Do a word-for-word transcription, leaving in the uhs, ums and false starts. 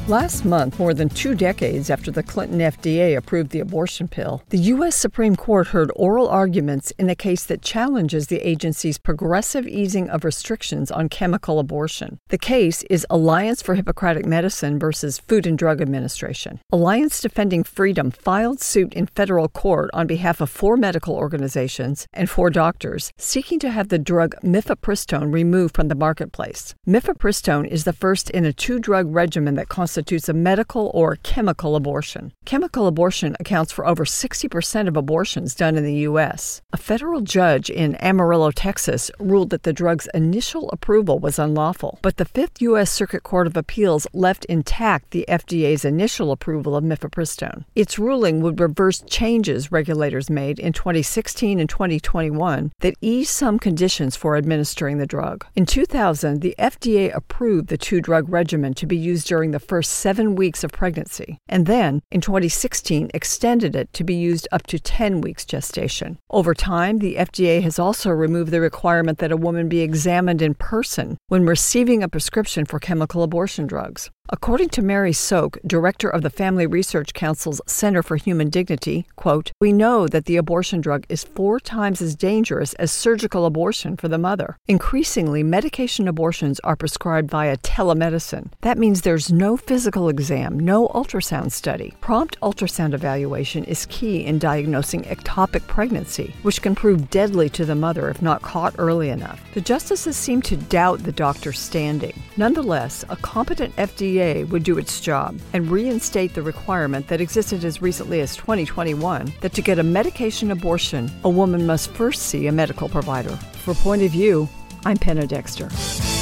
Last month, more than two decades after the Clinton F D A approved the abortion pill, the U S Supreme Court heard oral arguments in a case that challenges the agency's progressive easing of restrictions on chemical abortion. The case is Alliance for Hippocratic Medicine versus Food and Drug Administration. Alliance Defending Freedom filed suit in federal court on behalf of four medical organizations and four doctors seeking to have the drug mifepristone removed from the marketplace. Mifepristone is the first in a two-drug regimen that constitutes constitutes a medical or chemical abortion. Chemical abortion accounts for over sixty percent of abortions done in the U S. A federal judge in Amarillo, Texas, ruled that the drug's initial approval was unlawful, but the Fifth U S Circuit Court of Appeals left intact the F D A's initial approval of mifepristone. Its ruling would reverse changes regulators made in twenty sixteen and twenty twenty-one that eased some conditions for administering the drug. In two thousand, the F D A approved the two-drug regimen to be used during the first seven weeks of pregnancy, and then, in twenty sixteen, extended it to be used up to ten weeks gestation. Over time, the F D A has also removed the requirement that a woman be examined in person when receiving a prescription for chemical abortion drugs. According to Mary Soke, director of the Family Research Council's Center for Human Dignity, quote, "We know that the abortion drug is four times as dangerous as surgical abortion for the mother. Increasingly, medication abortions are prescribed via telemedicine. That means there's no physical exam, no ultrasound study. Prompt ultrasound evaluation is key in diagnosing ectopic pregnancy, which can prove deadly to the mother if not caught early enough." The justices seem to doubt the doctor's standing. Nonetheless, a competent F D A would do its job and reinstate the requirement that existed as recently as twenty twenty-one that to get a medication abortion, a woman must first see a medical provider. For Point of View, I'm Penna Dexter.